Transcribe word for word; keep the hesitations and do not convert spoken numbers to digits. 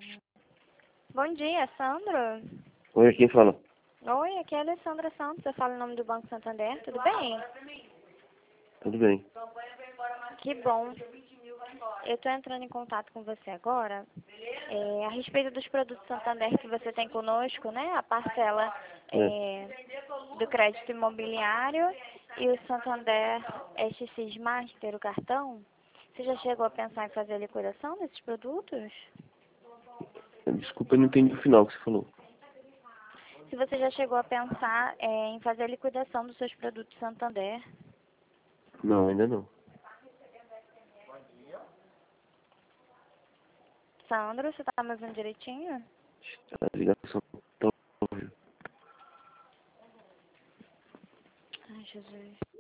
Bom dia, Sandro. Oi, quem fala? Oi, aqui é a Alessandra Santos, eu falo em nome do Banco Santander, tudo bem? Tudo bem. Que bom. Eu estou entrando em contato com você agora é, a respeito dos produtos Santander que você tem conosco, né? A parcela É. é, do crédito imobiliário e o Santander S X Master, o cartão. Você já chegou a pensar em fazer a liquidação desses produtos? Desculpa, eu não entendi o final que você falou. Se você já chegou a pensar é, em fazer a liquidação dos seus produtos Santander? Não, ainda não. Sandro, você está me ouvindo direitinho? A ligação tá horrível. Ai, Jesus.